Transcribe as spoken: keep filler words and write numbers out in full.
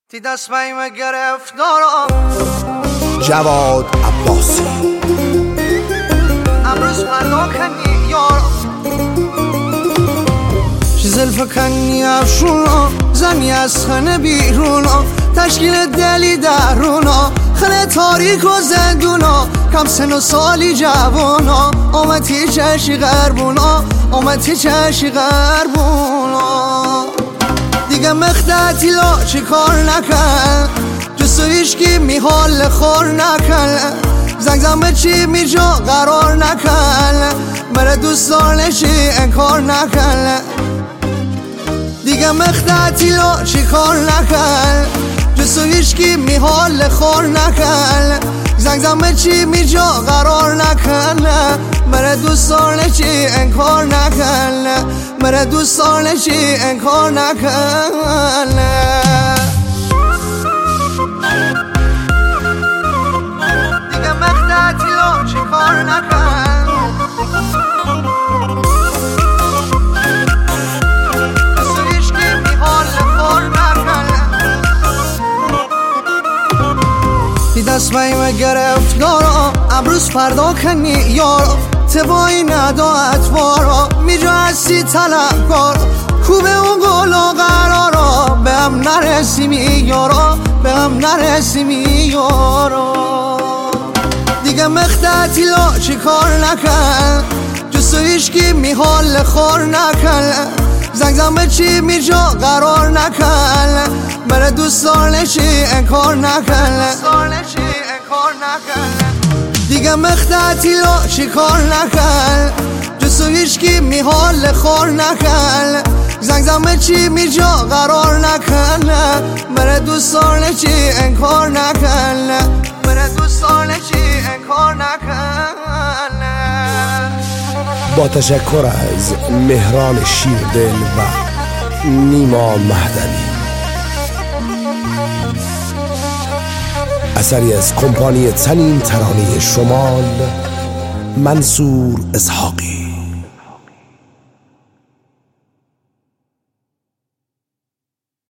تی دست بیم گرفتارم جواد عباسی امروز فردا کنی یارم چی زلف کنی افشونا زنی از خانه بیرونا تشکیل دلی درونا خانه تاریک و زندونا کم سن و سالی جوانا آمدی چشی غربونا آمدی چشی غربونا دیگه مخدتی لا چی کار نکن جسو ایشکی می حال خور نکن زنگ زن چی می جا قرار نکن بره دوستانشی انکار نکن دیگه مخدتی لا چی کار نکن جسو ایشکی می حال خور نکن زنگ زن چی می جا قرار نکن بره دوستانشی انکار نکن بره دوستانشی انکار نکن دیگه مخدتی لا چی کار نکن جسو ایشکی می حال خور نکن تی دست بیم گرفتارم امروز فردا کنی یارم تبایی ندا اتوارا میجا هستی طلبکار خوبه اون گلا قرارا به هم نرسیمی یارا به هم نرسیمی یارا دیگه مخدتی لا چی کار نکن جسو ایشکی می حال خور نکن زنگ زن به چی می جا قرار نکن بره دوستانشی انکار نکن دیگه مخدتی لا چی کار نکن جسو ایشکی می حال خور نکن زنگ زن به چی می جا قرار نکن بره دوستانشی انکار نکن بره دوستانشی انکار نکن با تشکر از مهران شیردل و نیما مهدوی، اثری از کمپانی تنین ترانه شمال منصور اسحاقی.